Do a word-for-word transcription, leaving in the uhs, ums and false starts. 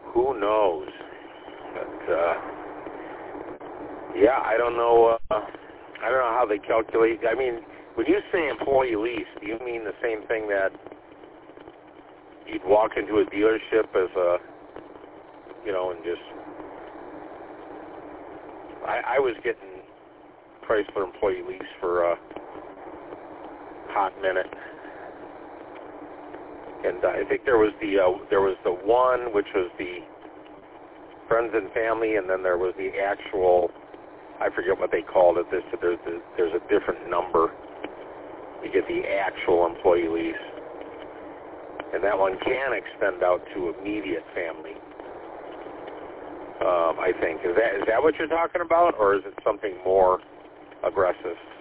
who knows? But, uh, yeah, I don't know. Uh, I don't know how they calculate. I mean, when you say employee lease, do you mean the same thing that you'd walk into a dealership as a, you know, and just, I, I was getting Chrysler employee lease for a hot minute. And uh, I think there was the, uh, there was the one, which was the friends and family, and then there was the actual, I forget what they called it. There's, there's, there's a different number. You get the actual employee lease. And that one can extend out to immediate family, um, I think. Is that is that what you're talking about, or is it something more aggressive?